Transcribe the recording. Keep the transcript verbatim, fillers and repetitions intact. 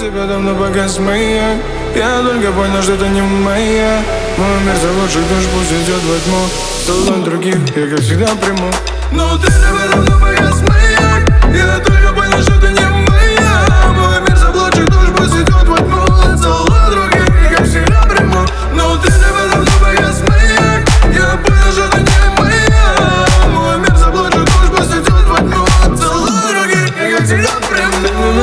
тебя давно погас маяк. Я только понял, что это не моя. Мой мир заблудших душ, пусть идет во тьму. Столом других я как всегда приму. Но ты тебя давно погас маяк. Я только понял, что это не моя. Мой мир заблудших душ, пусть идет во тьму. Столом других я как всегда приму. Но ты тебя давно погас маяк. Я понял, что это не моя. Мой мир заблудших душ, пусть идет во тьму. Столом других я как всегда приму.